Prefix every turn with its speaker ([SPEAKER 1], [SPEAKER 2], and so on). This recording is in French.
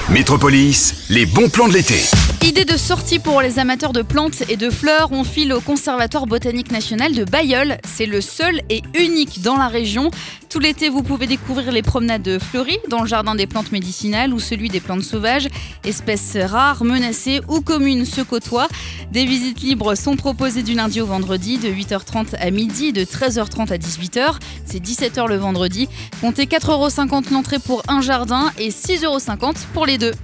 [SPEAKER 1] Métropolis, les bons plans de l'été.
[SPEAKER 2] Idée de sortie pour les amateurs de plantes et de fleurs, on file au Conservatoire botanique national de Bailleul. C'est le seul et unique dans la région. Tout l'été, vous pouvez découvrir les promenades fleuries dans le jardin des plantes médicinales ou celui des plantes sauvages. Espèces rares, menacées ou communes se côtoient. Des visites libres sont proposées du lundi au vendredi de 8h30 à midi, de 13h30 à 18h. C'est 17h le vendredi. Comptez 4,50€ l'entrée pour un jardin et 6,50€ pour les deux.